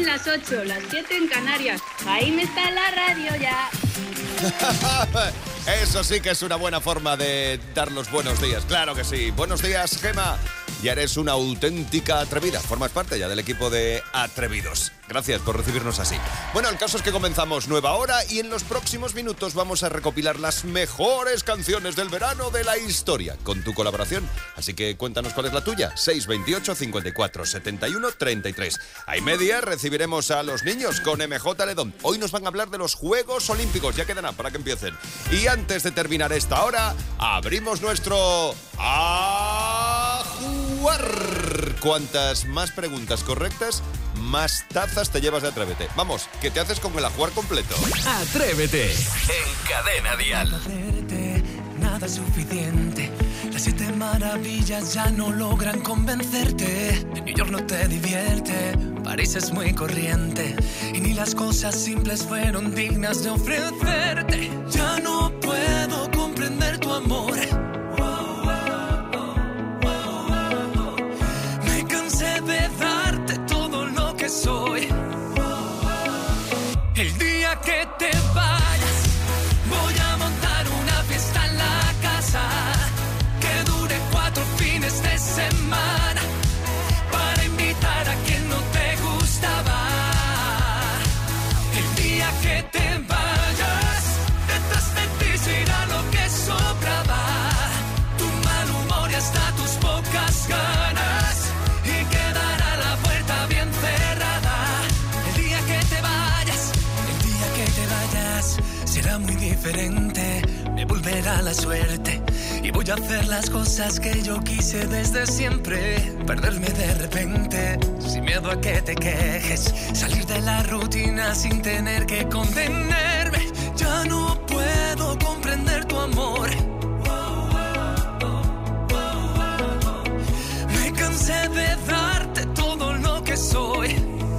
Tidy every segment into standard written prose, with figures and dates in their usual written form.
Son las 8, las 7 en Canarias. Jaime está en la radio ya. Eso sí que es una buena forma de dar los buenos días. Claro que sí. Buenos días, Gema. Ya eres una auténtica atrevida. Formas parte ya del equipo de Atrevidos. Gracias por recibirnos así. Bueno, el caso es que comenzamos nueva hora y en los próximos minutos vamos a recopilar las mejores canciones del verano de la historia con tu colaboración. Así que cuéntanos cuál es la tuya. 628 54 71 33. A y media recibiremos a los niños con MJ Ledón. Hoy nos van a hablar de los Juegos Olímpicos. Ya quedan para que empiecen. Y antes de terminar esta hora, abrimos nuestro A Jugar. Cuantas más preguntas correctas, más tazas te llevas de Atrévete. Vamos, que te haces con el ajuar completo. Atrévete en Cadena Dial. Nada es suficiente. Las 7 maravillas ya no logran convencerte. New York no te divierte, París es muy corriente y ni las cosas simples fueron dignas de ofrecerte. Ya no puedo comprender tu amor. Me cansé de darte todo lo que soy. El día que te vayas, voy a montar una fiesta en la casa que dure 4 fines de semana para invitar a quien no te gustaba. El día que te vayas, detrás de ti se irá lo que sobraba. Tu mal humor y hasta tus pocas ganas y quedará la puerta bien cerrada. El día que te vayas, será muy diferente, me volverá la suerte y voy a hacer las cosas que yo quise desde siempre. Perderme de repente, sin miedo a que te quejes, salir de la rutina sin tener que contenerme. Ya no puedo comprender tu amor. Me cansé de darte todo lo que soy.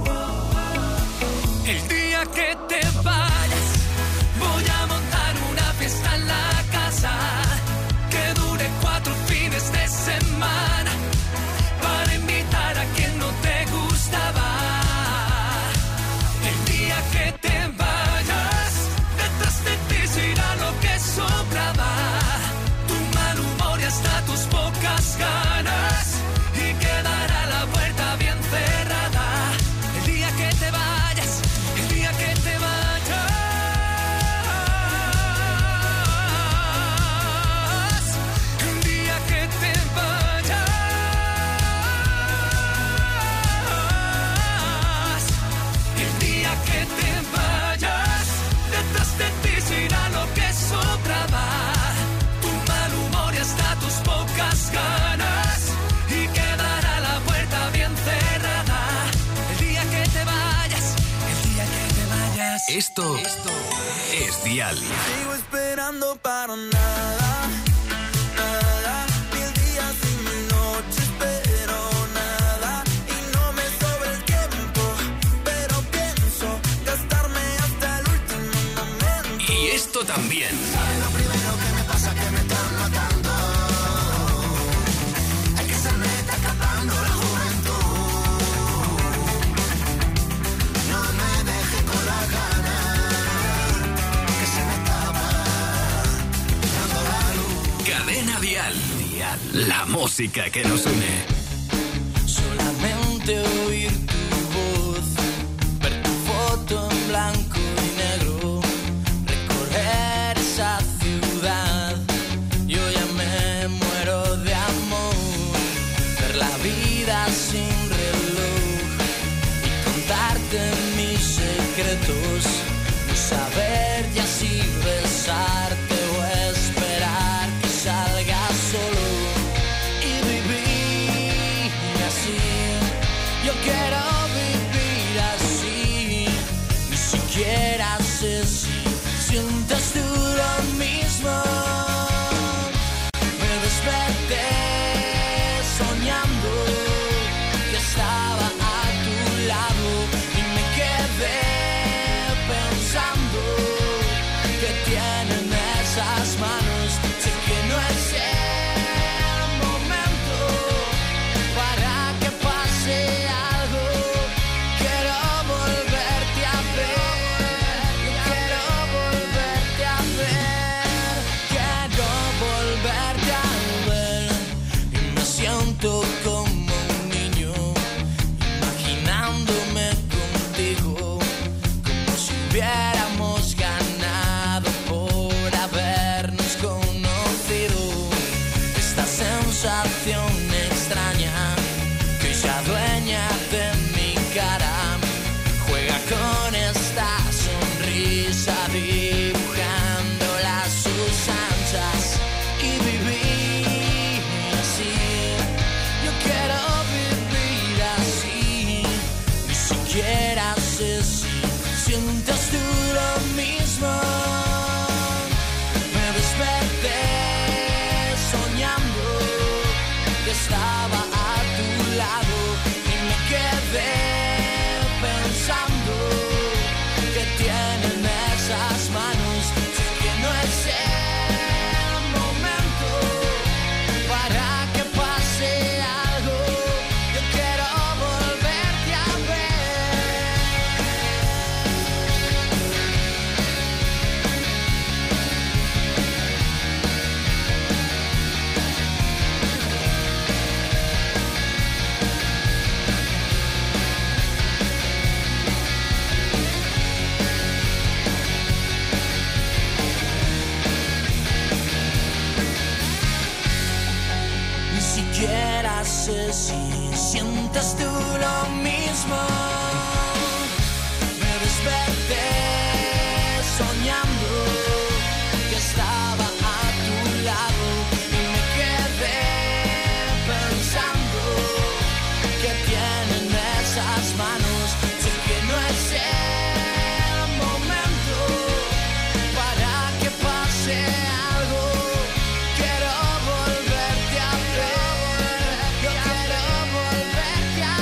El día que te vayas, voy a montar una fiesta en la casa que dure 4 fines de semana para invitar a quien no te gustaba. El día que te vayas, detrás de ti se irá lo que sobraba. Tu mal humor y hasta tus pocas ganas y quedará la puerta bien cerrada. El día que te vayas, el día que te vayas. Ganas y quedará la puerta bien cerrada. El día que te vayas, el día que te vayas. Esto es Dial. Sigo esperando para nada, nada. Mil días y mil noches, pero nada. Y no me sobra el tiempo, pero pienso gastarme hasta el último momento. Y esto también. ¿Sabes lo primero que me pasa? Que me están matando. Cadena Dial. La música que nos une. Solamente oír tu voz, ver tu foto en blanco y negro, recorrer esa ciudad. Yo ya me muero de amor, ver la vida sin reloj y contarte mis secretos, no saber ya si besarte o esperar que salga solo y vivir así. Yo quiero vivir así, ni siquiera sé si sientes tú lo mismo. Me desperté soñando sensación extraña que se adueña de mi cara. Juega con esta sonrisa dibujándola a sus anchas y vivir así. Yo quiero vivir así. Ni siquiera sé si sientes tú lo mismo. Me desperté soñando que estaba a tu lado y me quedé pensando que tienen esas manos. Sé que no es el momento para que pase algo. Yo quiero volverte a ver. Ni siquiera sé si sientes tú lo mismo. Me desperté soñando que estaba a tu lado y me quedé pensando que tienen esas manos. Sé que no es el momento para que pase algo. Quiero volverte a ver. Yo quiero volverte a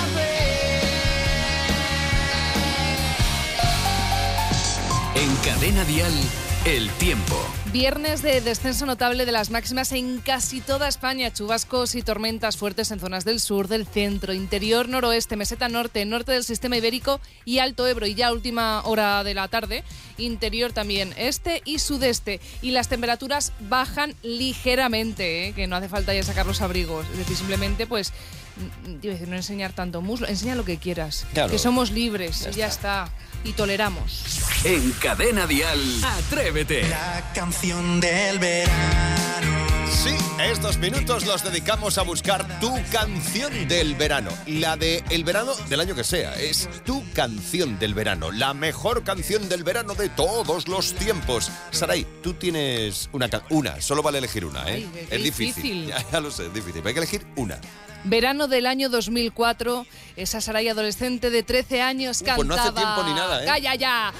ver. En Cadena Dial, el tiempo. Viernes de descenso notable de las máximas en casi toda España. Chubascos y tormentas fuertes en zonas del sur, del centro, interior, noroeste, meseta norte, norte del sistema ibérico y Alto Ebro. Y ya a última hora de la tarde, interior también, este y sudeste. Y las temperaturas bajan ligeramente, que no hace falta ya sacar los abrigos. Es decir, simplemente pues no enseñar tanto muslo, enseña lo que quieras. Claro. Que somos libres y ya está. Y toleramos. En Cadena Dial, Atrévete. La canción del verano. Sí, estos minutos los dedicamos a buscar tu canción del verano. La de el verano del año que sea. Es tu canción del verano. La mejor canción del verano de todos los tiempos. Saray, tú tienes una. Solo vale elegir una, ¿eh? Ay, qué es difícil. difícil. Ya lo sé, es difícil. Hay que elegir una. Verano del año 2004, esa Saray adolescente de 13 años cantaba... Pues no hace tiempo ni nada, ¿eh? ¡Calla ya!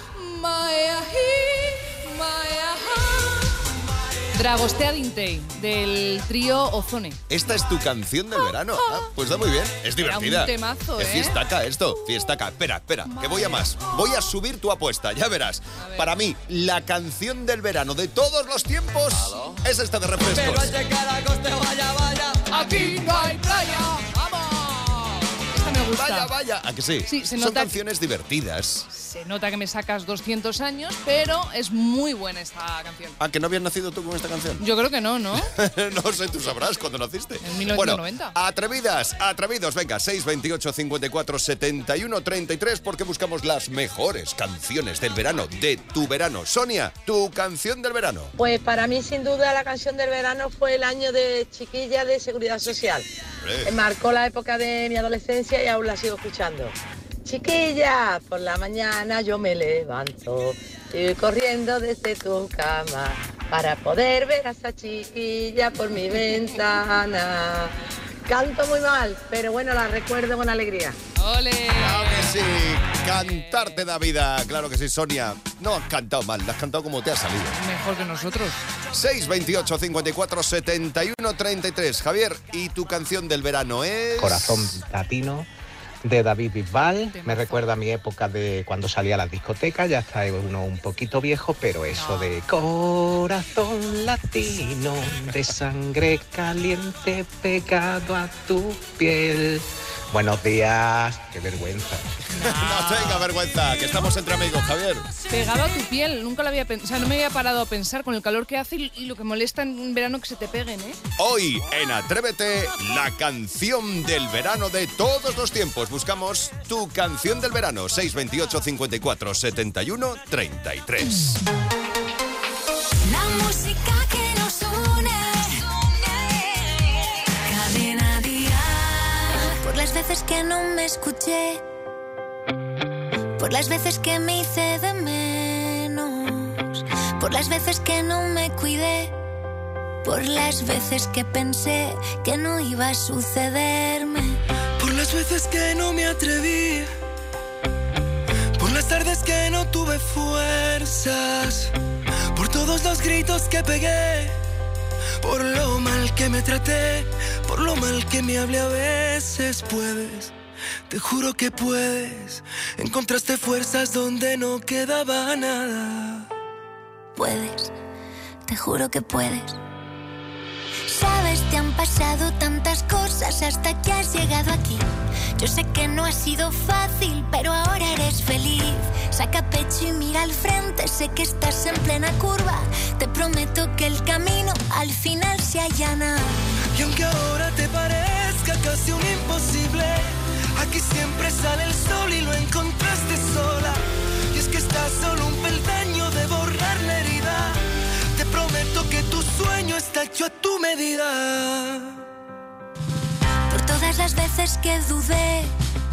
Dragostea Dintei, del trío Ozone. Esta es tu canción del verano. Pues está muy bien. Es divertida. Era un temazo, Es ¿eh? fiestaca esto, fiestaca. Espera, que voy a más. Voy a subir tu apuesta, ya verás. Para mí, la canción del verano de todos los tiempos es esta de Refrescos. Aquí no hay playa, ¡vamos! Esta me gusta. Vaya, ¿a que sí? Sí, se Son nota canciones divertidas. Se nota que me sacas 200 años, pero es muy buena esta canción. ¿A que no habías nacido tú con esta canción? Yo creo que no, ¿no? No sé, tú sabrás cuándo naciste. En 1990. Bueno, atrevidos, venga, 628 54 71 33, porque buscamos las mejores canciones del verano, de tu verano. Sonia, tu canción del verano. Pues para mí, sin duda, la canción del verano fue el año de Chiquilla de Seguridad Social. Marcó la época de mi adolescencia y aún la sigo escuchando. Chiquilla, por la mañana yo me levanto y voy corriendo desde tu cama para poder ver a esa chiquilla por mi ventana. Canto muy mal, pero bueno, la recuerdo con alegría. ¡Ole! Claro que sí, cantar te da vida, claro que sí, Sonia. No has cantado mal, la has cantado como te ha salido. Mejor que nosotros. 628 54 71 33. Javier, ¿y tu canción del verano es? Corazón Latino, de David Bisbal. Me recuerda a mi época de cuando salía a las discotecas. Ya está uno un poquito viejo, pero eso de corazón latino, de sangre caliente pegado a tu piel. Buenos días, qué vergüenza. No tenga vergüenza, que estamos entre amigos, Javier. Pegado a tu piel, nunca lo había pensado, o sea, no me había parado a pensar con el calor que hace y lo que molesta en verano que se te peguen, ¿eh? Hoy en Atrévete, la canción del verano de todos los tiempos. Buscamos tu canción del verano, 628 54 71 33. La música que nos une. veces que no me escuché, por las veces que me hice de menos, por las veces que no me cuidé, por las veces que pensé que no iba a sucederme, por las veces que no me atreví, por las tardes que no tuve fuerzas, por todos los gritos que pegué, por lo mal que me traté, por lo mal que me hablé a veces. Puedes, te juro que puedes, encontraste fuerzas donde no quedaba nada. Puedes, te juro que puedes. Sabes, te han pasado tantas cosas hasta que has llegado aquí. Yo sé que no ha sido fácil, pero ahora eres feliz. Saca pecho y mira al frente, sé que estás en plena curva. Te prometo que el camino al final se allana. Y aunque ahora te parezca casi un imposible, aquí siempre sale el sol y lo encontraste sola. Y es que estás solo un peldaño de borrar la herida. Te prometo que tu sueño está hecho a tu medida. Por todas las veces que dudé,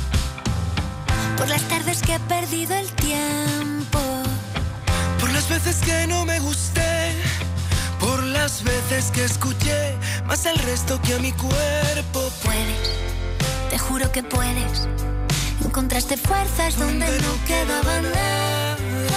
por las tardes que he perdido el tiempo, por las veces que no me gusté, por las veces que escuché más al resto que a mi cuerpo. Puedes, te juro que puedes, encontraste fuerzas donde no quedaba nada.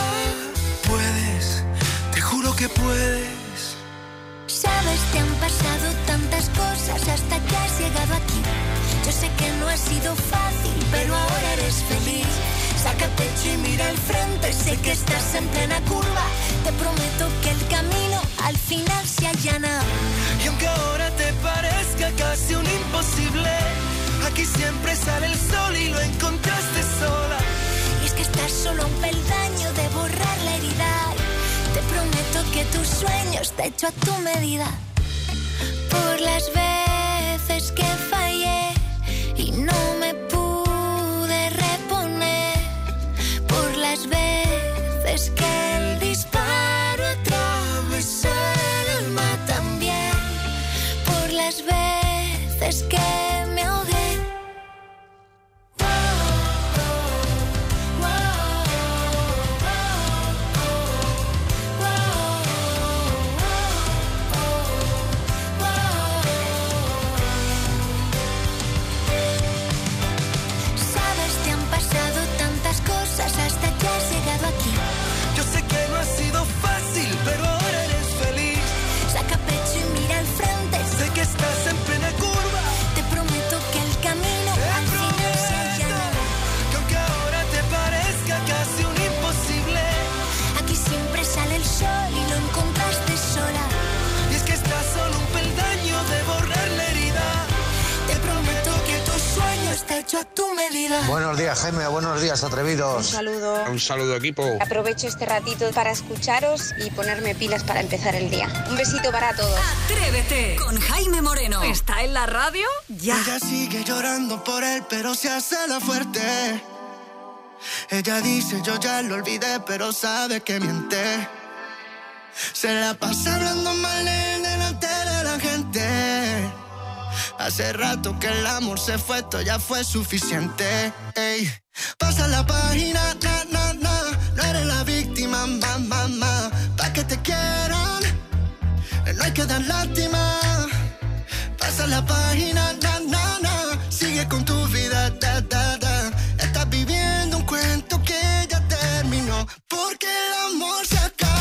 Puedes, te juro que puedes. Sabes, te han pasado tantas cosas hasta que has llegado aquí. Yo sé que no ha sido fácil, pero ahora eres feliz. Saca pecho y mira al frente, sé que estás en plena curva. Te prometo que el camino al final se allana. Y aunque ahora te parezca casi un imposible, aquí siempre sale el sol y lo encontraste sola. Y es que estás solo a un peldaño de borrar la herida. Te prometo que tu sueño está hecho a tu medida. Por las veces que fallé y no me pude reponer, por las veces que el disparo atravesó el alma también, por las veces que me ahogué. Hasta que has llegado aquí. Yo sé que no ha sido fácil, pero ahora eres feliz. Saca pecho y mira al frente, sé que estás en plena curva. Te prometo que el camino al final se allana. Que aunque ahora te parezca casi un imposible, aquí siempre sale el sol y lo encontraste sola. Y es que estás solo un peldaño de borrar la herida. Te prometo que tu sueño está hecho a tu medida. Buenos días, Jaime, buenos días, atrevidos. Un saludo, equipo. Aprovecho este ratito para escucharos y ponerme pilas para empezar el día. Un besito para todos. Atrévete con Jaime Moreno. ¿Está en la radio? Ya. Ella sigue llorando por él, pero se hace la fuerte. Ella dice, yo ya lo olvidé, pero sabe que miente. Se la pasa hablando mal de él delante de la gente. Hace rato que el amor se fue, esto ya fue suficiente. Ey. Pasa la página, no eres la víctima, mamá. Pa' que te quieran, no hay que dar lástima. Pasa la página, sigue con tu vida, Estás viviendo un cuento que ya terminó, porque el amor se acabó.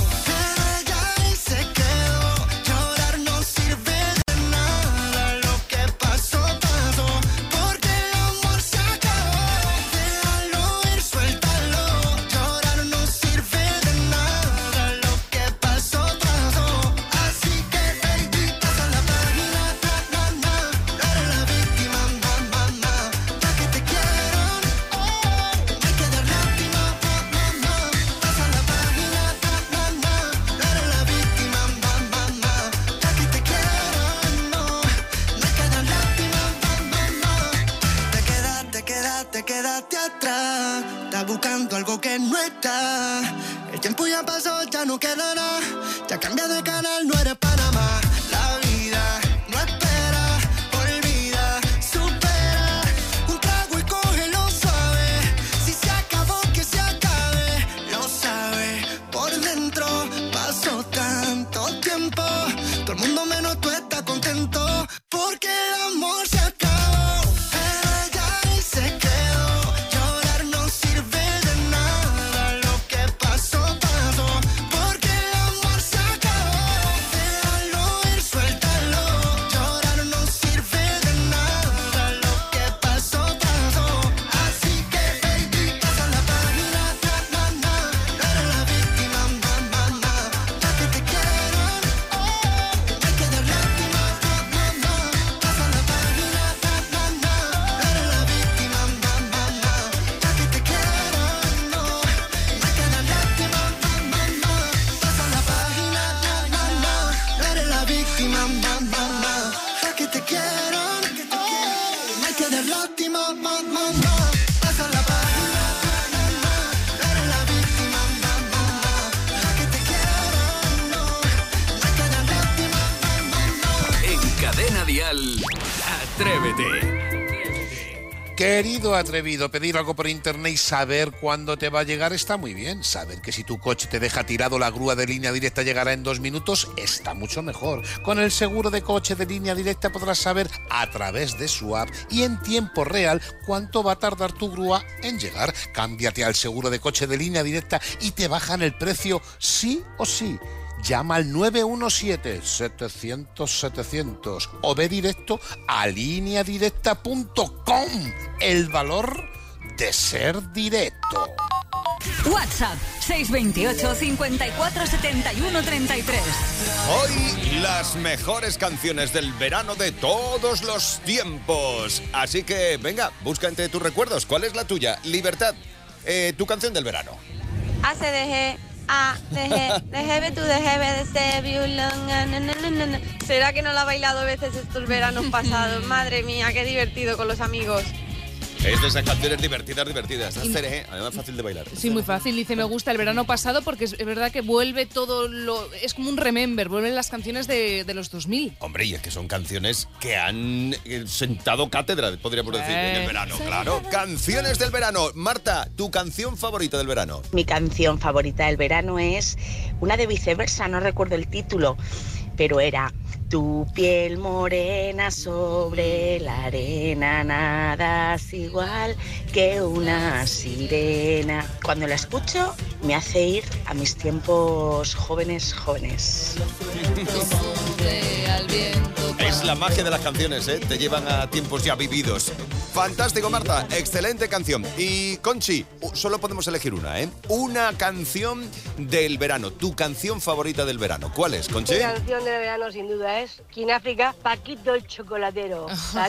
Buscando algo que no está. El tiempo ya pasó, ya no queda nada. Ya cambia de canal, no eres Panamá. La vida no espera, olvida, supera. quiero, no hay que dar lástima, pasa la página, eres la víctima, que te quiero, no hay que dar lástima, En Cadena Dial, Atrévete. Querido atrevido, pedir algo por internet y saber cuándo te va a llegar está muy bien. Saber que si tu coche te deja tirado, la grúa de Línea Directa llegará en 2 minutos está mucho mejor. Con el seguro de coche de Línea Directa podrás saber a través de su app y en tiempo real cuánto va a tardar tu grúa en llegar. Cámbiate al seguro de coche de Línea Directa y te bajan el precio sí o sí. Llama al 917-700-700 o ve directo a lineadirecta.com. El valor de ser directo. WhatsApp 628 54 71 33. Hoy las mejores canciones del verano de todos los tiempos. Así que venga, busca entre tus recuerdos. ¿Cuál es la tuya? Libertad, tu canción del verano. ACDG. ¿Será que no la ha bailado veces estos veranos pasados? Madre mía, qué divertido con los amigos. Es de esas canciones divertidas. Además fácil de bailar. Sí, muy fácil. Dice, me gusta el verano pasado porque es verdad que vuelve todo lo... Es como un remember, vuelven las canciones de los 2000. Hombre, y es que son canciones que han sentado cátedra, podríamos decir, en el verano, claro. Canciones del verano. Marta, ¿tu canción favorita del verano? Mi canción favorita del verano es una de Viceversa, no recuerdo el título, pero era... Tu piel morena sobre la arena, nadas igual que una sirena. Cuando la escucho me hace ir a mis tiempos jóvenes. Es la magia de las canciones, ¿eh? Te llevan a tiempos ya vividos. Fantástico, Marta. Excelente canción. Y Conchi, solo podemos elegir una, ¿eh? Una canción del verano. Tu canción favorita del verano. ¿Cuál es, Conchi? Mi canción del verano, sin duda, es King África, Paquito el Chocolatero.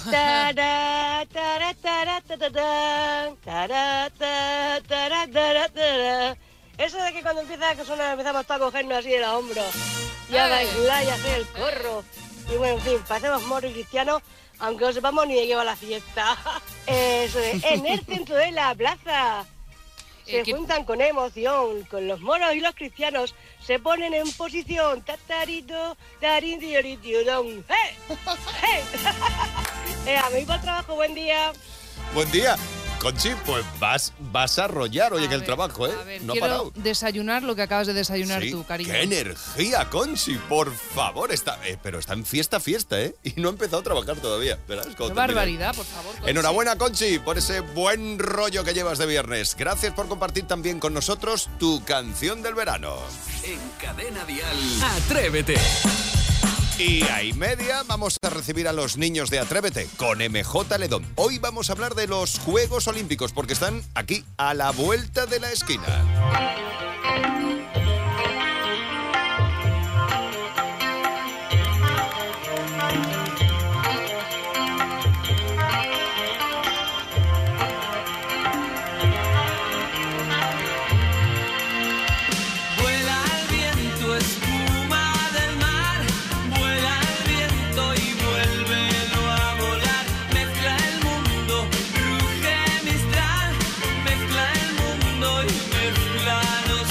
Eso de que cuando empieza a sonar empezamos a cogernos así de los hombros y a bailar y a hacer el corro. Y bueno, en fin, parecemos moros y cristianos, aunque no sepamos ni de qué va la fiesta. Eso es, en el centro de la plaza. Se juntan con emoción, con los moros y los cristianos, se ponen en posición. Tatarito, tarintioritiodón. A mí para el trabajo, buen día. Buen día. Conchi, pues vas a arrollar hoy en el trabajo, ¿eh? A ver, no ha quiero parado. desayunar lo que acabas de desayunar tú, cariño. ¡Qué energía, Conchi! Por favor, pero está en fiesta, ¿eh? Y no ha empezado a trabajar todavía. ¿Verdad? ¡Qué barbaridad, por favor, Conchi! Enhorabuena, Conchi, por ese buen rollo que llevas de viernes. Gracias por compartir también con nosotros tu canción del verano. En Cadena Dial, Atrévete. Y a y media vamos a recibir a los niños de Atrévete con MJ Ledón. Hoy vamos a hablar de los Juegos Olímpicos porque están aquí a la vuelta de la esquina. Mezcla el mundo y mezcla los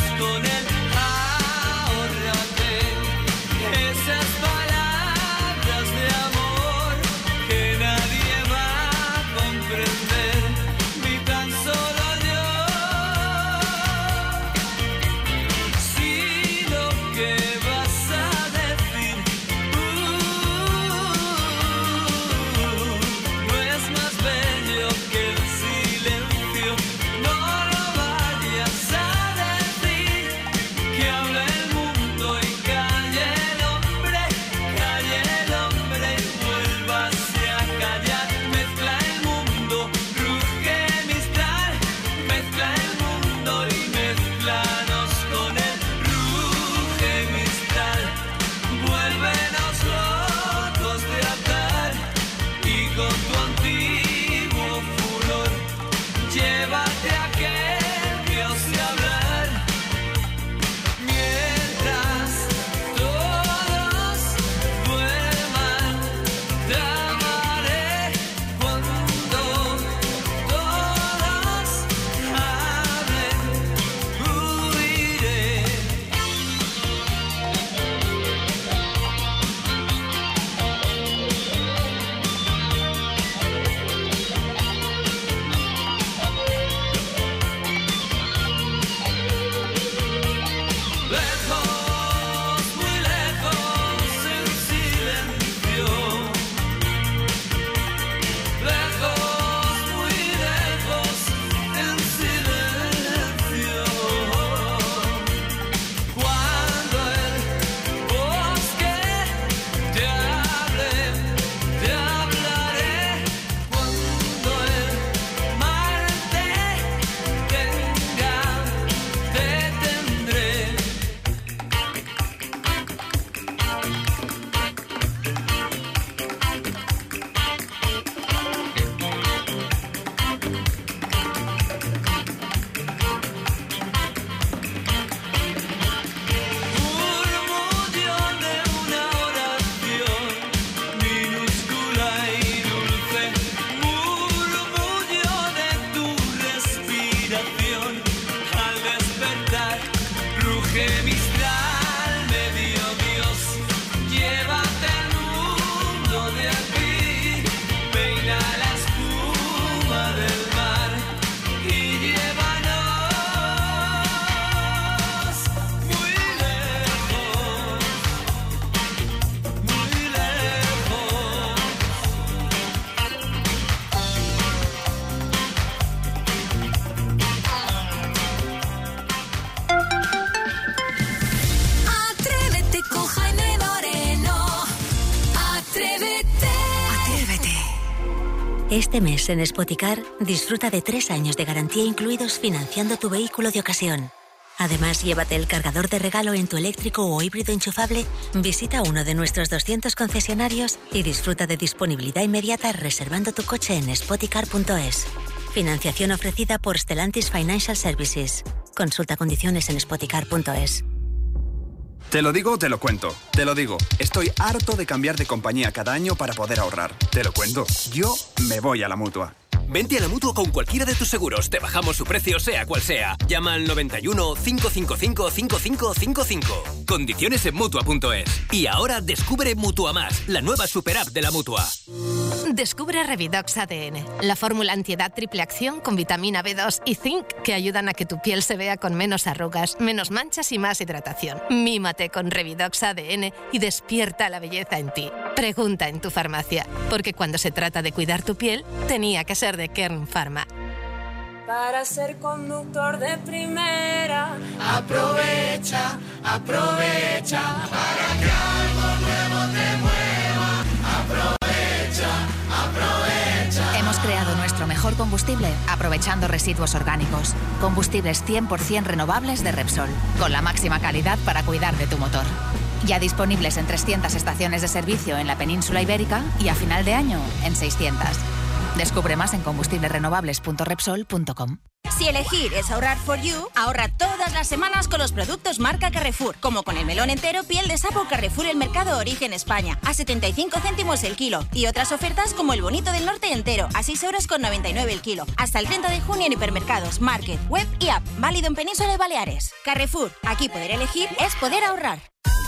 Este mes en Spoticar disfruta de 3 años de garantía incluidos financiando tu vehículo de ocasión. Además, llévate el cargador de regalo en tu eléctrico o híbrido enchufable, visita uno de nuestros 200 concesionarios y disfruta de disponibilidad inmediata reservando tu coche en spoticar.es. Financiación ofrecida por Stellantis Financial Services. Consulta condiciones en spoticar.es. Te lo digo, te lo cuento. Te lo digo, estoy harto de cambiar de compañía cada año para poder ahorrar. Te lo cuento, yo me voy a la Mutua. Vente a la Mutua con cualquiera de tus seguros. Te bajamos su precio, sea cual sea. Llama al 91 555 5555. Condiciones en Mutua.es. Y ahora descubre Mutua Más, la nueva super app de la Mutua. Descubre Revidox ADN, la fórmula antiedad triple acción con vitamina B2 y zinc que ayudan a que tu piel se vea con menos arrugas, menos manchas y más hidratación. Mímate con Revidox ADN y despierta la belleza en ti. Pregunta en tu farmacia, porque cuando se trata de cuidar tu piel, tenía que ser de Kern Pharma. Para ser conductor de primera, aprovecha, aprovecha, para que algo nuevo te mueva, aprovecha, aprovecha. Hemos creado nuestro mejor combustible aprovechando residuos orgánicos. Combustibles 100% renovables de Repsol, con la máxima calidad para cuidar de tu motor. Ya disponibles en 300 estaciones de servicio en la península ibérica y a final de año en 600. Descubre más en combustiblesrenovables.repsol.com. Si elegir es ahorrar for you, ahorra todas las semanas con los productos marca Carrefour, como con el melón entero piel de sapo Carrefour El Mercado Origen España, a 75 céntimos el kilo, y otras ofertas como el bonito del norte entero, a 6,99 € el kilo, hasta el 30 de junio en hipermercados, market, web y app, válido en Península y Baleares. Carrefour, aquí poder elegir es poder ahorrar.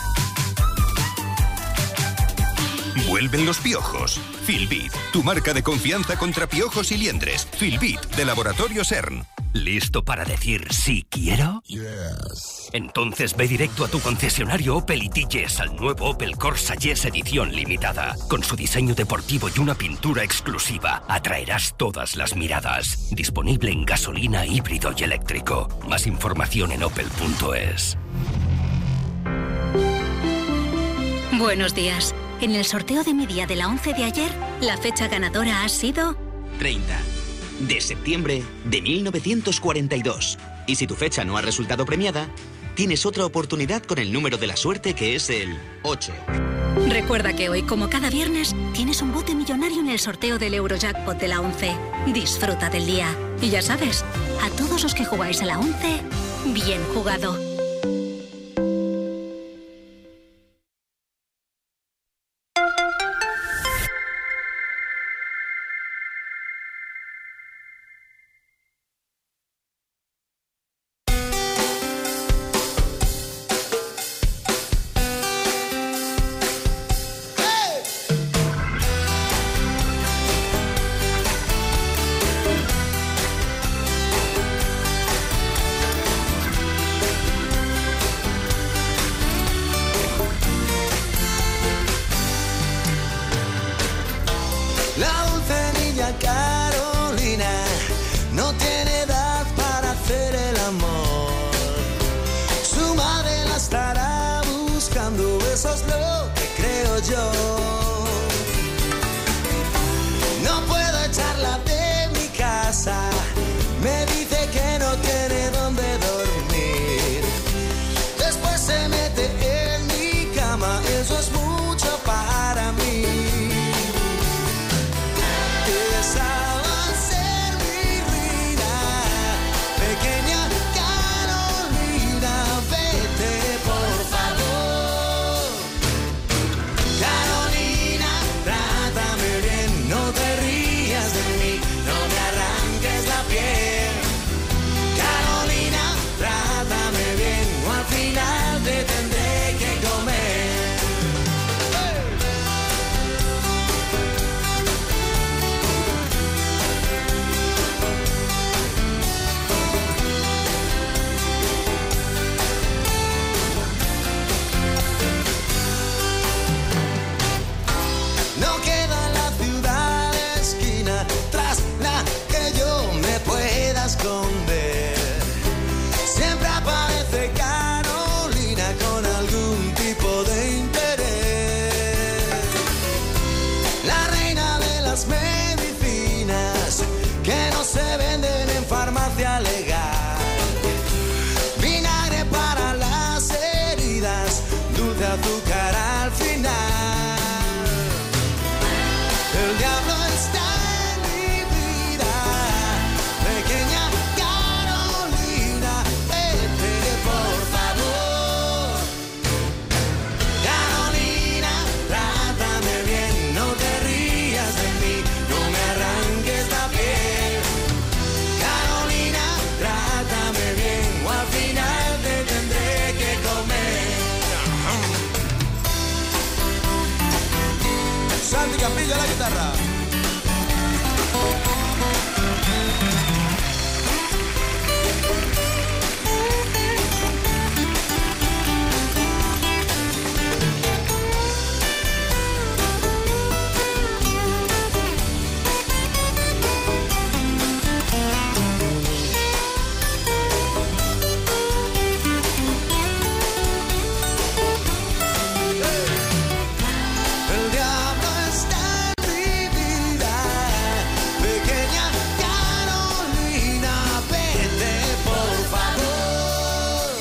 Vuelven los piojos. Filbit, tu marca de confianza contra piojos y liendres. Filbit, de Laboratorio CERN. ¿Listo para decir sí quiero? Yes. Entonces ve directo a tu concesionario Opel y Yes al nuevo Opel Corsa Yes edición limitada. Con su diseño deportivo y una pintura exclusiva, atraerás todas las miradas. Disponible en gasolina, híbrido y eléctrico. Más información en opel.es. Buenos días. En el sorteo de mi día de la 11 de ayer, la fecha ganadora ha sido 30 de septiembre de 1942. Y si tu fecha no ha resultado premiada, tienes otra oportunidad con el número de la suerte, que es el 8. Recuerda que hoy, como cada viernes, tienes un bote millonario en el sorteo del Eurojackpot de la 11. Disfruta del día. Y ya sabes, a todos los que jugáis a la 11, bien jugado. se venden en farmacia legal. Vinagre para las heridas, dulce azúcar al final. El diablo está en mi vida, pequeña Carolina, vete por favor. Carolina, trátame bien, no te rías de mí, no me arranques la piel. Carolina, trátame bien, o al final te tendré que comer. Santi Capilla la guitarra. El diablo está en mi vida, pequeña Carolina, vete por favor.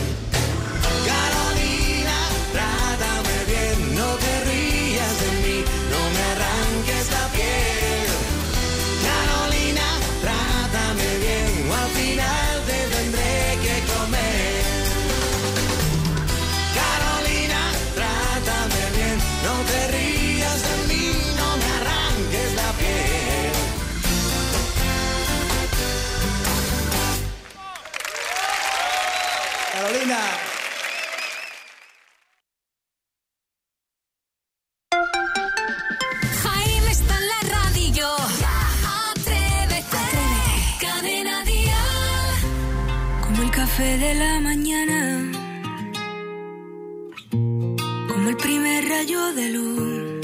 Carolina, trátame bien, no te rías de mí, no me arranques la piel. Carolina, trátame bien, o al final te tendré que comer. Carolina, trátame bien, no te rías de mí, no me arranques la piel. Carolina. Jaime está en la radio. Atrévete. Cadena Dial. Como el café de la mañana, como el primer rayo de luz.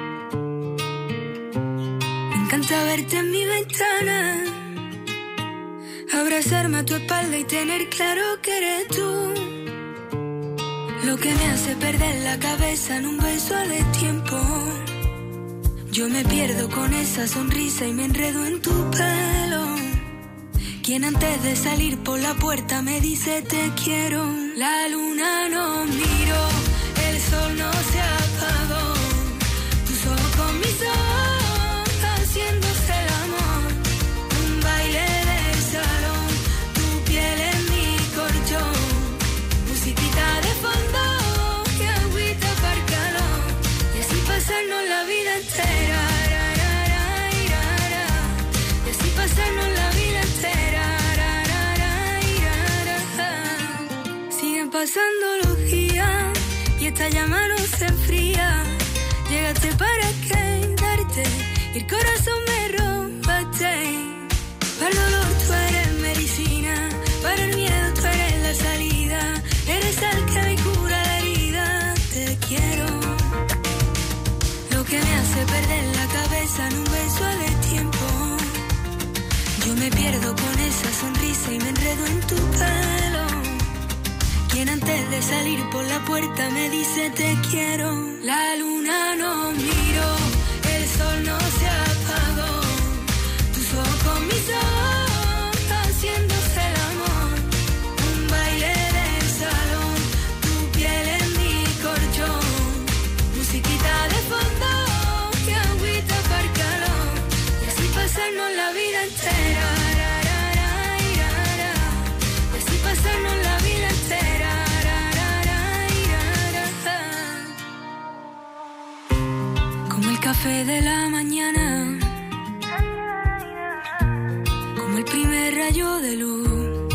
Me encanta verte en mi ventana, abrazarme a tu espalda y tener claro que eres tú. Lo que me hace perder la cabeza en un beso a destiempo. Yo me pierdo con esa sonrisa y me enredo en tu pelo. Quien antes de salir por la puerta me dice te quiero. La luna no miró, el sol no se apagó. Tus ojos con mis ojos, haciéndose el amor. Un baile de salón, tu piel en mi colchón. Musiquita de fondo, que agüita para el calor. Y así pasarnos la vida entera. Ra, ra, ra, ra, ra. Y así pasarnos la vida entera. Ra, ra, ra, ra, ra. Siguen pasando los días y esta llama no se enfría. Llegaste para quedarte y el corazón me robaste. Para el dolor tú eres medicina, para el miedo tú eres la salida. Eres el que me cura la herida. Te quiero. Lo que me hace perder la cabeza en un beso a destiempo. Yo me pierdo con esa sonrisa y me enredo en tu pelo. Quien antes de salir por la puerta me dice te quiero. La luna no miró, el sol no se apagó. Tus ojos con mis ojos, haciéndose el amor. Un baile de salón, tu piel en mi colchón. Musiquita de fondo, que agüita para el calor. Y así pasarnos la vida entera. Ra, ra, ra, ra, ra. Y así pasarnos la vida entera. Ra, ra, ra, ra, ra. Como el café de la mañana, como el primer rayo de luz.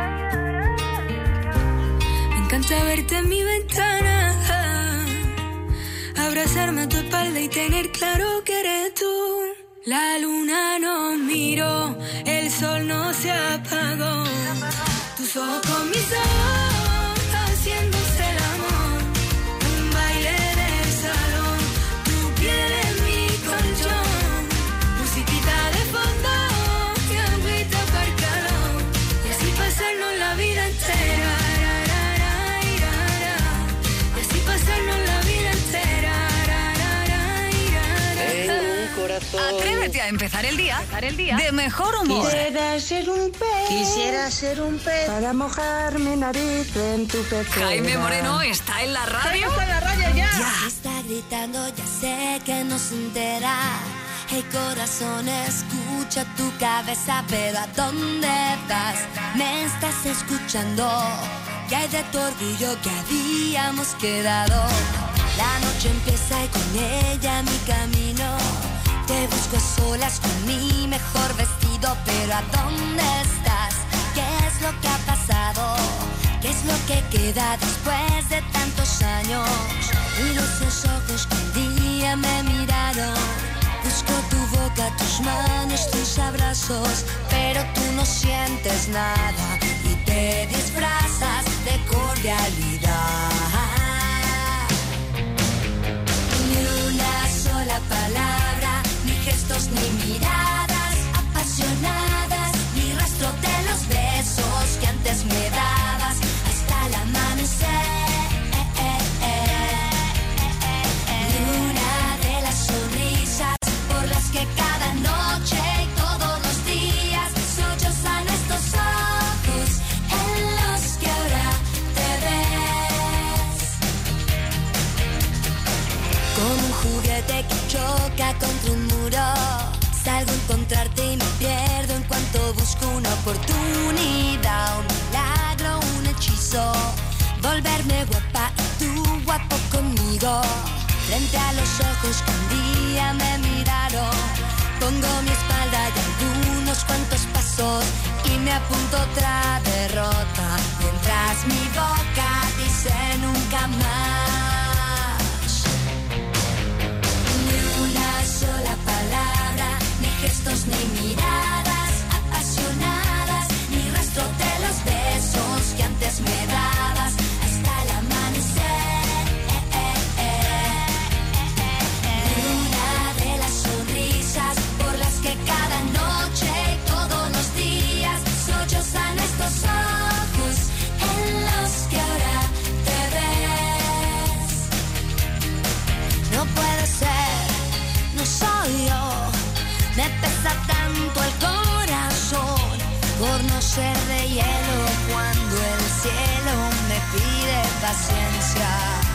Me encanta verte en mi ventana, abrazarme a tu espalda y tener claro que eres tú. La luna no miró, el sol no se apagó. Tus ojos con mis ojos, haciéndose el amor. Un baile de salón, tu piel en mi colchón. Musiquita de fondo, que agüita para el calor. Y así pasarnos la vida entera. Ra, ra, ra, ra, ra. Y así pasarnos la vida entera. Ra, ra, ra, ra, ra. Tengo un corazón Atrévete a empezar el día de mejor humor. Quisiera ser un pez para mojar mi nariz en tu pecera. Jaime Moreno está en la radio. ¡Está en la radio ya! Está gritando, ya sé que no se entera. Hey corazón, escucha tu cabeza, pero ¿a dónde vas? Me estás escuchando. ¿Qué hay de tu orgullo que habíamos quedado? La noche empieza y con ella mi camino. Te busco a solas con mi mejor vestido, pero ¿a dónde estás? ¿Qué es lo que ha pasado? ¿Qué es lo que queda después de tantos años? Miro esos ojos que un día me miraron. Busco tu boca, tus manos, tus abrazos, pero tú no sientes nada y te disfrazas de cordialidad. Ni una sola palabra, ni gestos ni miradas apasionadas, ni rastro de los besos que antes me dabas hasta el amanecer. Ni una de las sonrisas por las que cada noche y todos los días sollozan estos ojos en los que ahora te ves. Como un juguete que choca contra un muro, salgo a encontrarte y me pierdo en cuanto busco una oportunidad, un milagro, un hechizo, volverme guapa y tú guapo conmigo. Frente a los ojos que un día me miraron, pongo mi espalda y algunos cuantos pasos y me apunto otra derrota, mientras mi boca dice nunca más. Ni una sola palabra, ni gestos ni miradas apasionadas, ni rastro de los besos que antes me dabas hasta el amanecer. Por las que cada noche y todos los días sollozan estos ojos en los que ahora te ves. No puede ser, no soy yo, me pesa tanto el corazón por no ser de hielo cuando el cielo me pide paciencia.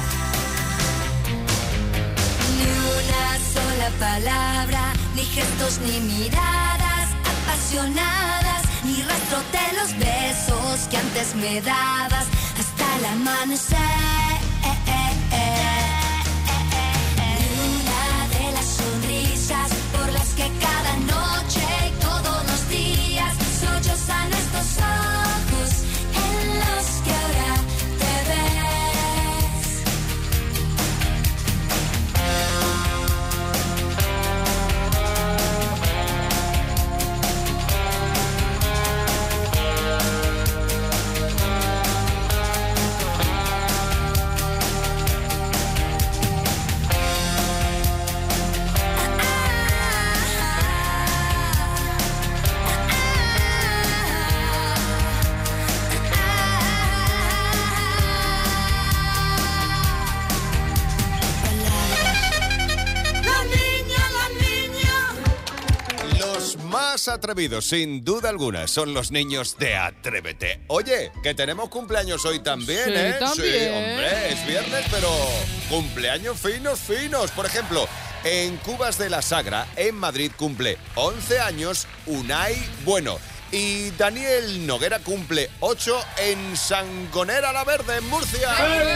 Ni una sola palabra, ni gestos ni miradas apasionadas, ni rastro de los besos que antes me dabas hasta el amanecer. Ni una de las sonrisas por las que cada noche y todos los días sollozan estos ojos en los que ahora te ves. Más atrevidos, sin duda alguna, son los niños de Atrévete. Oye, que tenemos cumpleaños hoy también, Sí, ¿eh? también. Sí, hombre, es viernes, pero cumpleaños finos. Por ejemplo, en Cubas de la Sagra, en Madrid, cumple 11 años Unai Bueno. Y Daniel Noguera cumple 8 en Sangonera la Verde, en Murcia.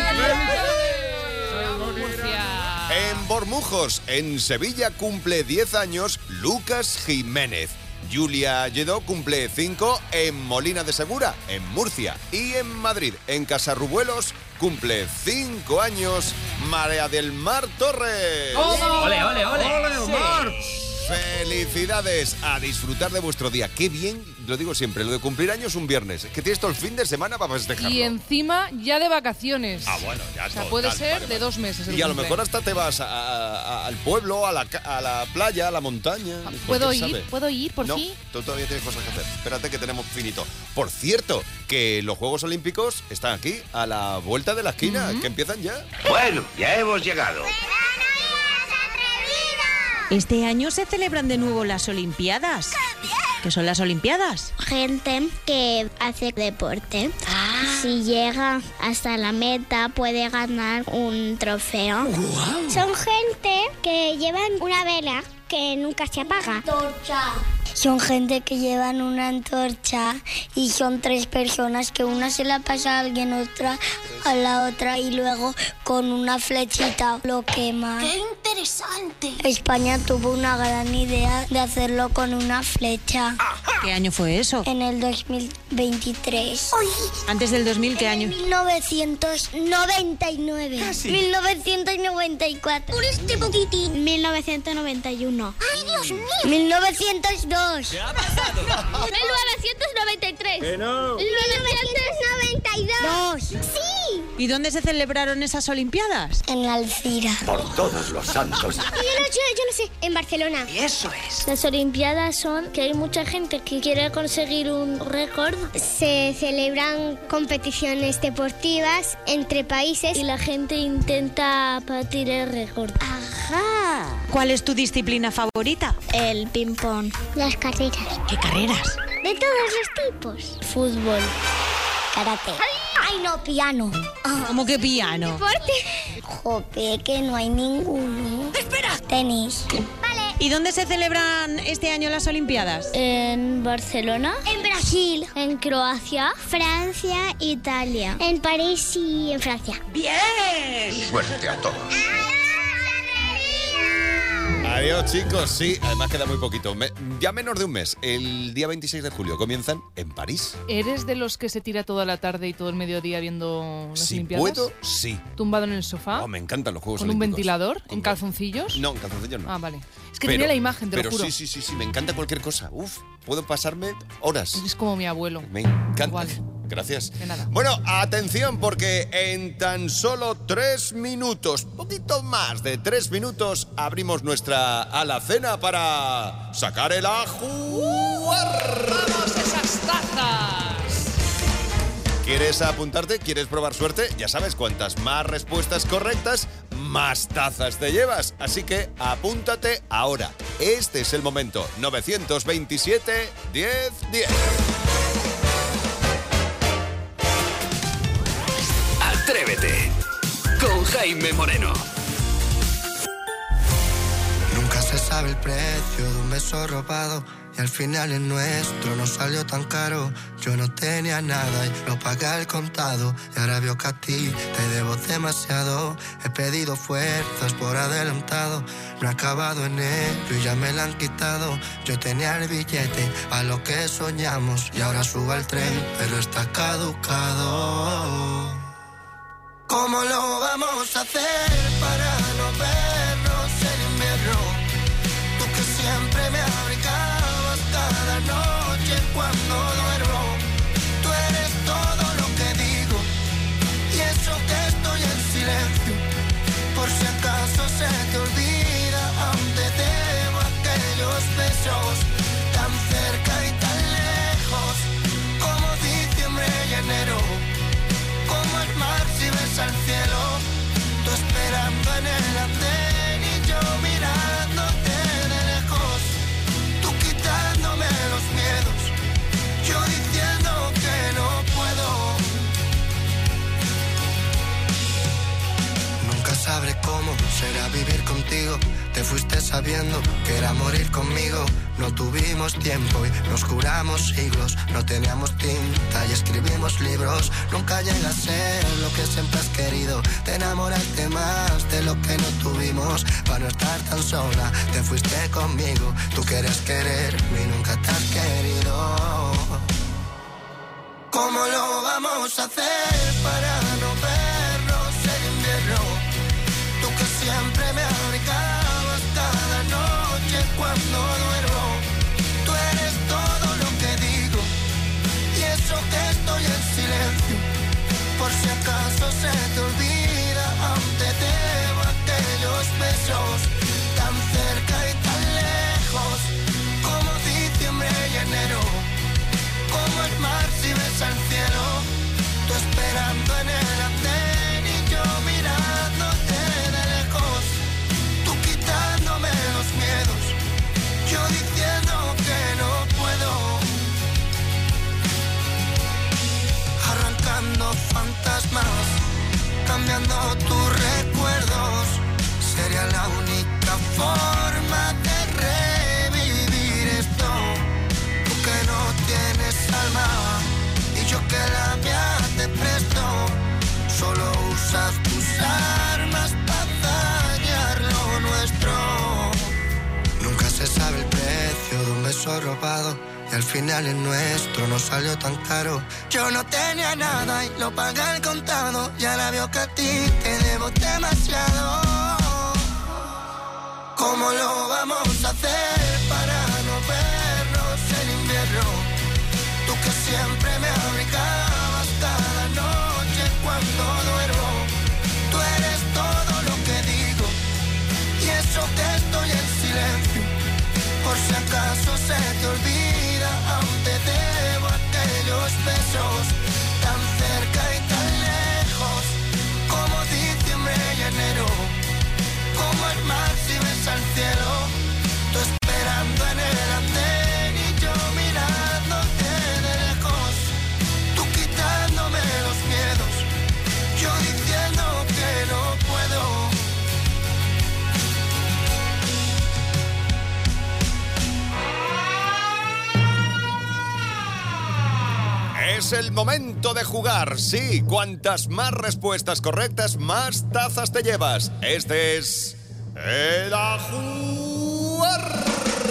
En Bormujos, en Sevilla, cumple 10 años Lucas Jiménez. Julia Lledó cumple 5 en Molina de Segura, en Murcia. Y en Madrid, en Casarrubuelos, cumple 5 años Marea del Mar Torres. ¡Ole, ole, ole! ¡Ole, Mar! Felicidades, a disfrutar de vuestro día. Qué bien, lo digo siempre, lo de cumplir años un viernes. Que tienes todo el fin de semana para festejarlo. Y encima ya de vacaciones. Ah, bueno, ya O sea, todo, puede tal, ser vale, de 2 meses. Y a lo mejor hasta te vas al pueblo, a la playa, a la montaña. ¿Puedo ¿Quién ir? sabe? ¿Puedo ir por No, fin? tú todavía tienes cosas que hacer. Espérate que tenemos finito. Por cierto, que los Juegos Olímpicos están aquí, a la vuelta de la esquina, que empiezan ya. Bueno, ya hemos llegado. Este año se celebran de nuevo las Olimpiadas. ¿Qué son las Olimpiadas? Gente que hace deporte. Si llega hasta la meta puede ganar un trofeo. ¡Guau! Son gente que llevan una vela que nunca se apaga. Antorcha. Son gente que llevan una antorcha y son 3 personas que una se la pasa a alguien, otra a la otra y luego con una flechita lo queman. ¡Qué interesante! España tuvo una gran idea de hacerlo con una flecha. ¿Qué año fue eso? En el 2023. ¿Antes del 2000 qué año? 1999. Casi. 1994. Por este poquitín. 1991. ¡Ay, Dios mío! 1902. ¿Qué ha pasado? 1993. ¡Que no! 1992. ¡Sí! ¿Y dónde se celebraron esas Olimpiadas? En Alcira. Por todos los santos. Yo no sé, en Barcelona. Y eso es. Las Olimpiadas son que hay mucha gente que quiere conseguir un récord. Se celebran competiciones deportivas entre países y la gente intenta batir el récord. ¡Ajá! ¿Cuál es tu disciplina favorita? El ping-pong. Las carreras. ¿Qué carreras? De todos los tipos. Fútbol. Karate. Ay, no, piano. ¿Cómo que piano? ¿Deporte? Jope, que no hay ninguno. ¡Espera! Tenis. Vale. ¿Y dónde se celebran este año las Olimpiadas? En Barcelona. En Brasil. En Croacia. Francia, Italia. En París y en Francia. ¡Bien! Suerte a todos. Adiós, chicos. Sí, además queda muy poquito. Ya menos de un mes. El día 26 de julio comienzan en París. ¿Eres de los que se tira toda la tarde y todo el mediodía viendo las Si Olimpiadas? puedo, sí. ¿Tumbado en el sofá? Oh, me encantan los Juegos ¿Con un Olímpicos. ventilador? ¿En calzoncillos? No, en calzoncillos no. Ah, vale. Es que tenía la imagen, te lo juro. Sí, me encanta cualquier cosa. Uf, puedo pasarme horas. Es como mi abuelo. Me encanta. Igual. Gracias. De nada. Bueno, atención, porque en tan solo 3 minutos, poquito más de 3 minutos, abrimos nuestra alacena para sacar el ajuar. ¡Vamos esas tazas! ¿Quieres apuntarte? ¿Quieres probar suerte? Ya sabes, cuantas más respuestas correctas, más tazas te llevas. Así que apúntate ahora. Este es el momento. 927 10 10. Atrévete con Jaime Moreno. Nunca se sabe el precio de un beso robado y al final el nuestro no salió tan caro. Yo no tenía nada y lo pagué al contado y ahora veo que a ti te debo demasiado. He pedido fuerzas por adelantado, no he acabado en ello y ya me la han quitado. Yo tenía el billete a lo que soñamos y ahora subo al tren pero está caducado. ¿Cómo lo vamos a hacer para no vernos en invierno? Tú que siempre me abrigabas cada noche cuando duermo. Tú eres todo lo que digo y eso que estoy en silencio. Por si acaso se te olvida, aún te debo aquellos besos tan cerca y tan lejos como diciembre y enero. Como el mar si ves al cielo, tú esperando en el andén y yo mirándote de lejos, tú quitándome los miedos, yo diciendo que no puedo. Nunca sabré cómo será vivir contigo, te fuiste sabiendo que era morir conmigo. No tuvimos tiempo y nos juramos siglos, no teníamos tinta y escribimos libros. Nunca llega a ser lo que siempre has querido, te enamoraste más de lo que no tuvimos. Para no estar tan sola, te fuiste conmigo, tú quieres quererme y nunca te has querido. ¿Cómo lo vamos a hacer para no vernos en invierno? Tú que siempre me abrigabas cada noche cuando duermo. Tú eres todo lo que digo y eso que estoy en silencio. Por si acaso se te olvida, aún te debo aquellos besos tan cerca y tan lejos como diciembre y enero. Como el mar si ves al cielo, tú esperando en el andén y yo mirándote de lejos, tú quitándome los miedos. beso robado y al final el nuestro no salió tan caro. Yo no tenía nada y lo pagué al contado, y ahora veo que a ti te debo demasiado. ¿Cómo lo vamos a hacer para no vernos en invierno? Tú que siempre me abrigabas cada noche cuando duermo. Tú eres todo lo que digo y eso que estoy en silencio. Por si acaso se te olvida, aún te debo aquellos besos tan cerca y tan lejos, como diciembre y enero, como el mar si ves al cielo. Tú esperando en el andén y yo mirándote de lejos, tú quitándome los miedos, yo diciendo que no puedo. Es el momento de jugar, sí. Cuantas más respuestas correctas, más tazas te llevas. Este es el A Jugar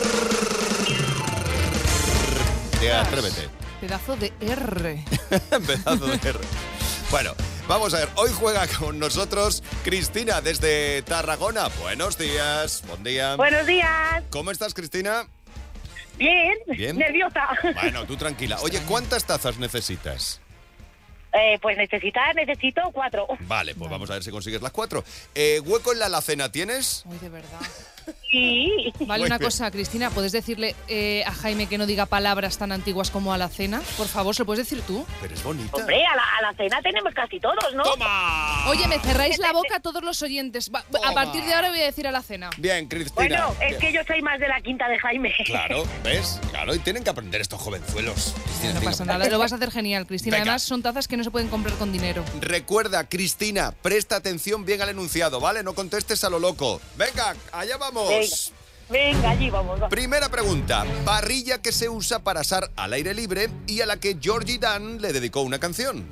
de Atrévete. Pedazo de R. Pedazo de R. Bueno, vamos a ver. Hoy juega con nosotros Cristina desde Tarragona. Buenos días. Buen día. Buenos días. ¿Cómo estás, Cristina? Bien. Bien. Nerviosa. Bueno, tú tranquila. Oye, ¿cuántas tazas necesitas? Pues necesito 4. Vale, pues vamos a ver si consigues las 4. ¿Hueco en la alacena tienes? Uy, de verdad. Sí. Vale, Muy una bien. cosa, Cristina, ¿puedes decirle a Jaime que no diga palabras tan antiguas como alacena? Por favor, ¿se lo puedes decir tú? Pero es bonita. Hombre, a la cena tenemos casi todos, ¿no? ¡Toma! Oye, me cerráis la boca a todos los oyentes. A partir de ahora voy a decir alacena. Bien, Cristina. Bueno, es Bien. que yo soy más de la quinta de Jaime. Claro, ¿ves? Claro, y tienen que aprender estos jovenzuelos. Cristina, No tienen pasa que nada, lo vas a hacer genial, Cristina. Venga. Además, son tazas que no se pueden comprar con dinero. Recuerda, Cristina, presta atención bien al enunciado, ¿vale? No contestes a lo loco. Venga, allá vamos. Venga, allí vamos. Va. Primera pregunta. Parrilla que se usa para asar al aire libre y a la que Georgie Dan le dedicó una canción.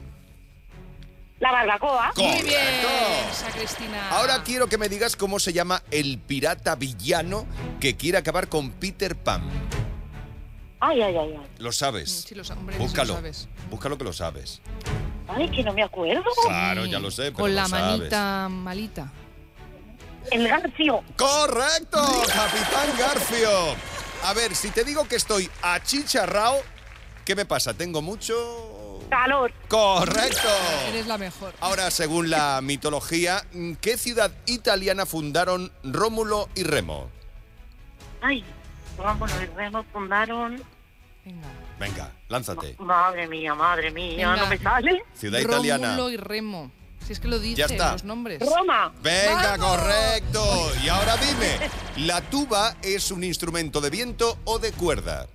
La barbacoa. Muy bien, Correcto. esa Cristina. Ahora quiero que me digas cómo se llama el pirata villano que quiere acabar con Peter Pan. Ay. ¿Lo sabes? Sí, hombre, Búscalo. sí lo sabes. Búscalo que lo sabes. Ay, que no me acuerdo. Claro, ya lo sé, pero Con la lo sabes. manita malita. El Garfio. ¡Correcto! Capitán Garfio. A ver, si te digo que estoy achicharrao, ¿qué me pasa? ¿Tengo mucho...? Calor. ¡Correcto! Eres la mejor. Ahora, según la mitología, ¿qué ciudad italiana fundaron Rómulo y Remo? Ay, Rómulo y Remo fundaron... Venga, lánzate. Madre mía, Venga. no me sale. Ciudad italiana. Rómulo y Remo. Si es que lo dice, Ya está. los nombres. Roma. Venga, ¡Vamos! correcto. Y ahora dime, ¿la tuba es un instrumento de viento o de cuerda?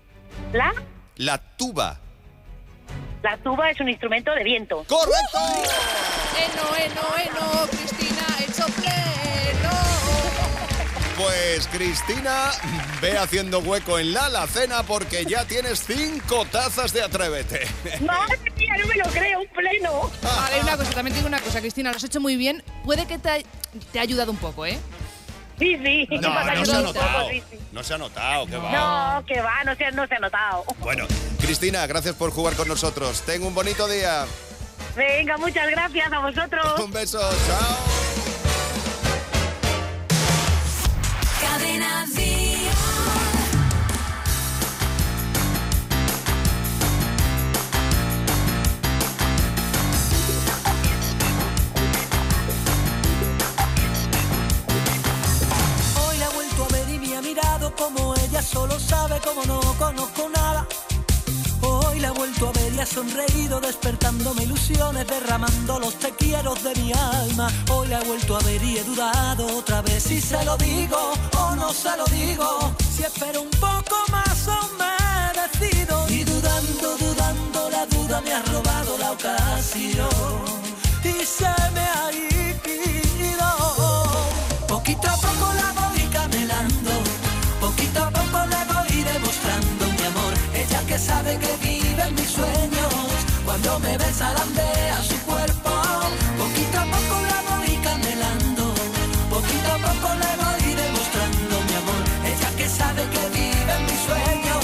La tuba. La tuba es un instrumento de viento. ¡Correcto! Eno, Cristina, hecho pleno. Pues Cristina, ve haciendo hueco en la alacena porque ya tienes 5 tazas de Atrévete. Madre mía, no me lo creo, un pleno. Vale, una cosa, también digo una cosa, Cristina, lo has hecho muy bien. Puede que te ha ayudado un poco, ¿eh? Sí. No, Me ha no se ha ayudado un poco, notado. sí. No se ha notado, que va. No, que va, no se ha notado. Bueno, Cristina, gracias por jugar con nosotros. Ten un bonito día. Venga, muchas gracias a vosotros. Un beso, chao. Cadena Día. Hoy la he vuelto a ver y me ha mirado como ella solo sabe, como no conozco nada. Hoy la he vuelto a ver y ha sonreído, despertándome ilusiones, derramando los te quiero de mi alma. Hoy la he vuelto a ver y he dudado otra vez si se lo digo o no se lo digo. Si espero un poco más o me decido. Y dudando, la duda me ha robado la ocasión y se me ha ido. Poquito a poco la voy camelando, poquito a poco le voy demostrando mi amor. Ella que sabe que vive en mis sueños, cuando me besa landea su cuerpo. Poquito a poco la voy canelando, poquito a poco le voy demostrando mi amor. Ella que sabe que vive en mis sueños,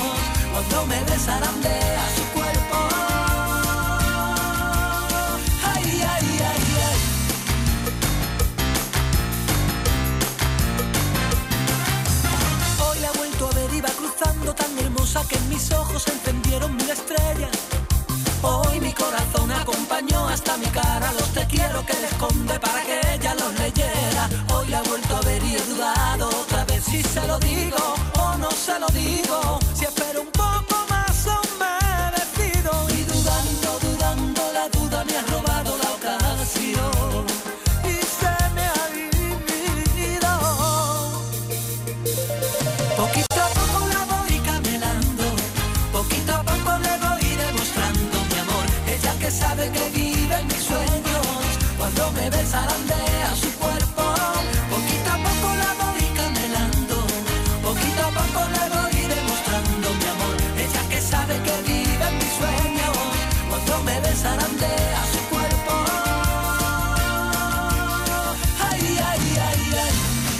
cosa que en mis ojos encendieron 1000 estrellas. Hoy mi corazón acompañó hasta mi cara los te quiero que le esconde para que ella los leyera. Hoy la he vuelto a ver y he dudado otra vez si se lo digo o no se lo digo. Si espero un poco más o me decido. Y dudando, dudando, la duda me ha robado la ocasión y se me ha ido. Poquito a poco la voy camelando, poquito a poco le voy demostrando mi amor. Ella que sabe que vive en mis sueños, cuando me besa zarandea su cuerpo. Poquito a poco la voy camelando, poquito a poco le voy demostrando mi amor. Ella que sabe que vive en mis sueños, cuando me besa zarandea su cuerpo. Ay, ay, ay, ay.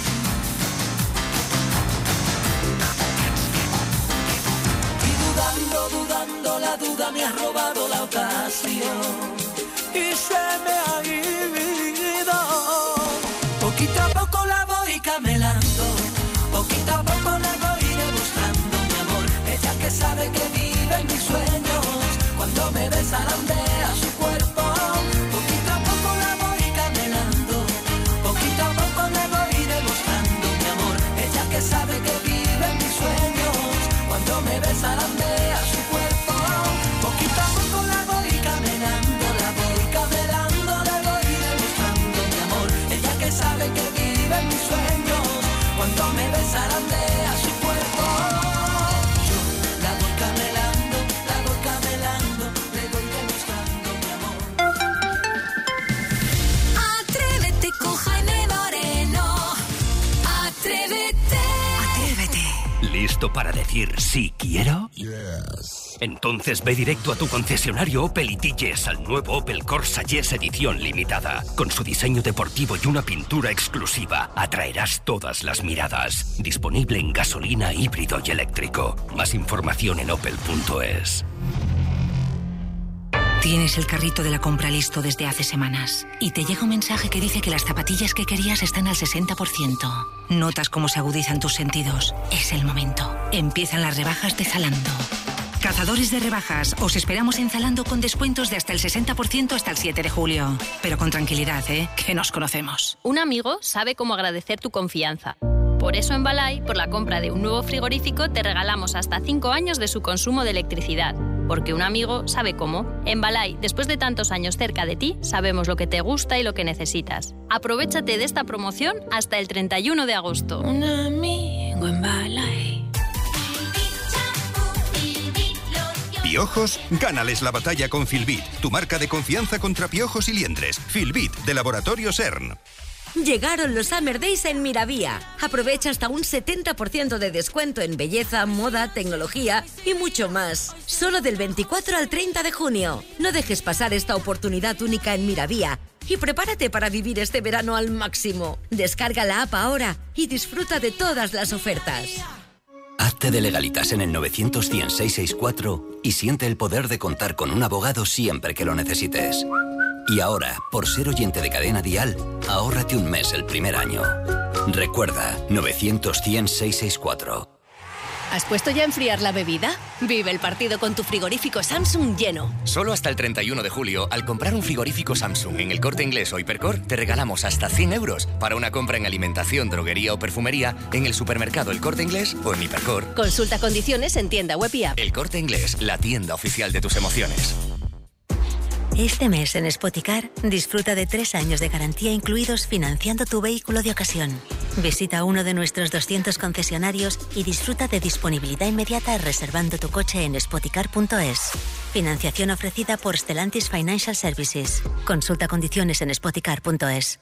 Y dudando, dudando, la duda me ha robado la ocasión y se me ha ido. Poquito a poco la voy camelando, poquito a poco le voy demostrando mi amor. Ella que sabe que vive en mis sueños, cuando me besa zarandea su cuerpo. Poquito a poco la voy camelando, poquito a poco le voy demostrando mi amor. Ella que sabe que vive en mis sueños, cuando me besa zarandea su cuerpo. Poquito a poco la voy camelando, la voy camelando, le voy demostrando mi amor. Ella que sabe que vive en mis sueños, cuando me besa zarandea su cuerpo. Yo la voy camelando, la voy camelando, le voy demostrando mi amor. Atrévete con Jaime Moreno. Atrévete. Atrévete. ¿Listo para decir sí quiero? Yes. Entonces ve directo a tu concesionario Opel y di yes al nuevo Opel Corsa Yes edición limitada. Con su diseño deportivo y una pintura exclusiva, atraerás todas las miradas. Disponible en gasolina, híbrido y eléctrico. Más información en opel.es. Tienes el carrito de la compra listo desde hace semanas y te llega un mensaje que dice que las zapatillas que querías están al 60%. Notas cómo se agudizan tus sentidos. Es el momento. Empiezan las rebajas de Zalando. Cazadores de rebajas, os esperamos en Zalando con descuentos de hasta el 60% hasta el 7 de julio. Pero con tranquilidad, que nos conocemos. Un amigo sabe cómo agradecer tu confianza. Por eso en Balay, por la compra de un nuevo frigorífico, te regalamos hasta 5 años de su consumo de electricidad. Porque un amigo sabe cómo. En Balay, después de tantos años cerca de ti, sabemos lo que te gusta y lo que necesitas. Aprovéchate de esta promoción hasta el 31 de agosto. Un amigo en Balay. ¿Piojos? Gánales la batalla con Filbit, tu marca de confianza contra piojos y liendres. Filbit, de Laboratorio CERN. Llegaron los Summer Days en Miravía. Aprovecha hasta un 70% de descuento en belleza, moda, tecnología y mucho más. Solo del 24 al 30 de junio. No dejes pasar esta oportunidad única en Miravía y prepárate para vivir este verano al máximo. Descarga la app ahora y disfruta de todas las ofertas. Hazte de Legalitas en el 900-100-664 y siente el poder de contar con un abogado siempre que lo necesites. Y ahora, por ser oyente de Cadena Dial, ahórrate un mes el primer año. Recuerda, 900-100-664. ¿Has puesto ya a enfriar la bebida? Vive el partido con tu frigorífico Samsung lleno. Solo hasta el 31 de julio, al comprar un frigorífico Samsung en El Corte Inglés o Hipercor, te regalamos hasta 100 euros para una compra en alimentación, droguería o perfumería en el supermercado El Corte Inglés o en Hipercor. Consulta condiciones en tienda web y app. El Corte Inglés, la tienda oficial de tus emociones. Este mes en Spoticar disfruta de 3 años de garantía incluidos financiando tu vehículo de ocasión. Visita uno de nuestros 200 concesionarios y disfruta de disponibilidad inmediata reservando tu coche en spoticar.es. Financiación ofrecida por Stellantis Financial Services. Consulta condiciones en spoticar.es.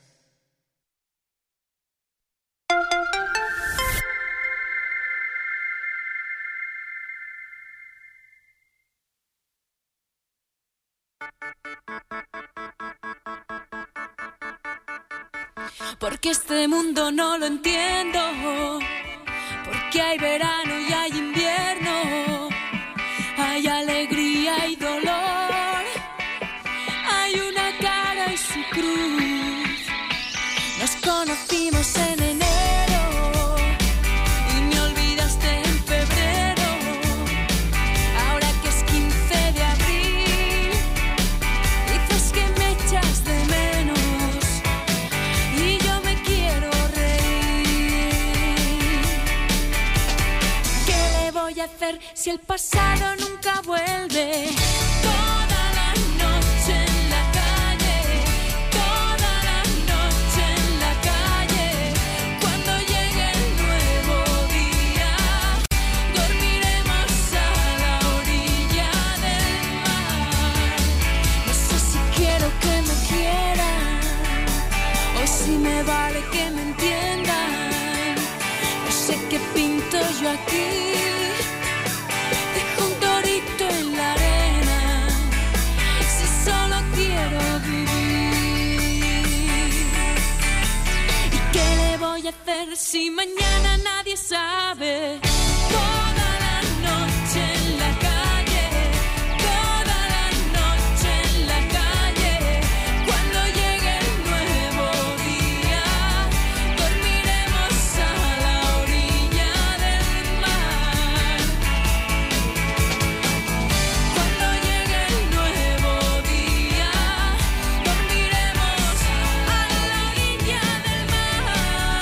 Porque este mundo no lo entiendo, porque hay verano y hay invierno, hay alegría y dolor, hay una cara y su cruz. Nos conocimos en enero y me olvidaste en febrero, hacer si el pasado nunca vuelve? Toda la noche en la calle, toda la noche en la calle. Cuando llegue el nuevo día, dormiremos a la orilla del mar. No sé si quiero que me quieran o si me vale que me entiendan. No sé qué pinto yo aquí. Dejo un torito en la arena, si solo quiero vivir. ¿Y qué le voy a hacer si mañana nadie sabe? Toda la noche en la calle, toda la noche en la calle. Cuando llegue el nuevo día, dormiremos a la orilla del mar. Cuando llegue el nuevo día, dormiremos a la orilla del mar.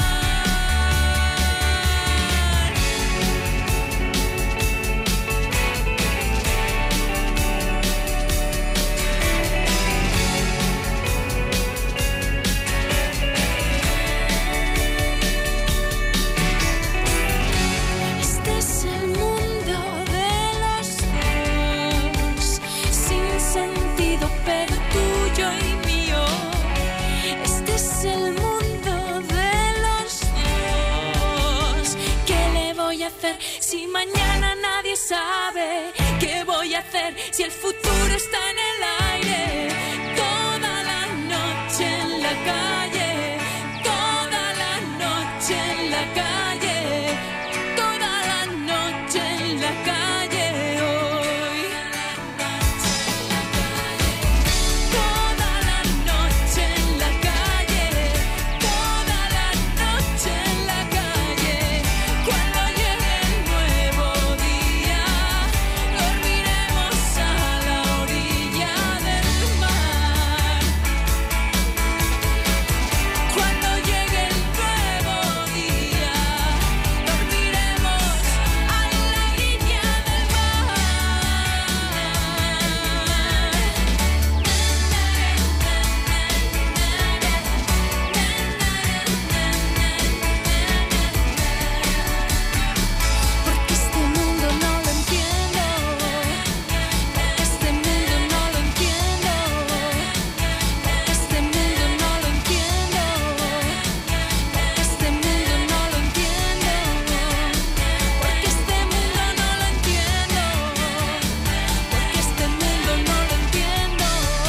Este es el mundo de los dos, sin sentido pero tuyo y mío. Este es el mundo de los dos. ¿Qué le voy a hacer si mañana nadie sabe? ¿Qué voy a hacer si el futuro está en el aire? Toda la noche en la calle, toda la noche en la calle, toda la noche en la calle hoy. Toda la noche en la calle, toda la noche en la calle. Cuando llegue el nuevo día, dormiremos a la orilla del mar. Cuando llegue el nuevo día, dormiremos a la orilla del mar. Porque este mundo no lo entiendo, porque este mundo no lo entiendo, porque este mundo no lo entiendo, porque este mundo no lo entiendo, porque este mundo no lo entiendo, porque este mundo no lo entiendo.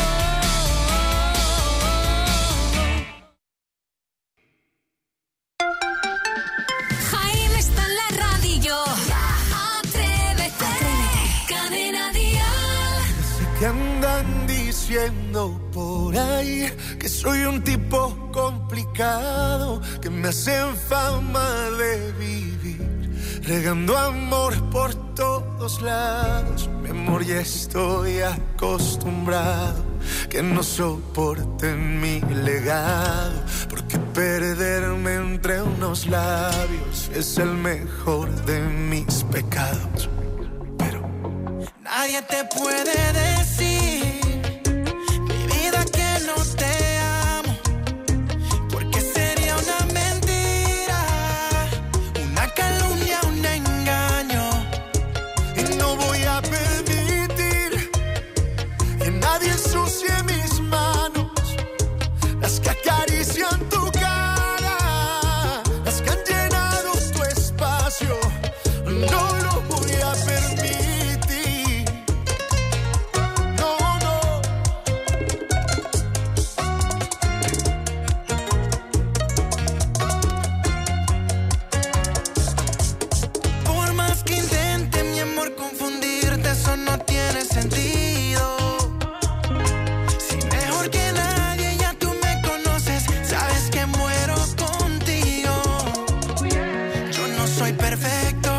Jaime está en la radio. Atrévete. Cadena Dial. Sé que andan diciendo por ahí que soy un tipo complicado, que me hacen fama de vivir regando amor por todos lados. Mi amor, ya estoy acostumbrado, que no soporten mi legado, porque perderme entre unos labios es el mejor de mis pecados. Nadie te puede decir, mi vida, que no te amo, porque sería una mentira, una calumnia, un engaño. Y no voy a permitir que nadie ensucie mis manos, las que acarician tu cara, las que han llenado tu espacio. No lo voy a permitir. Por más que intente, mi amor, confundirte, eso no tiene sentido. Si mejor que nadie ya tú me conoces, sabes que muero contigo. Yo no soy perfecto,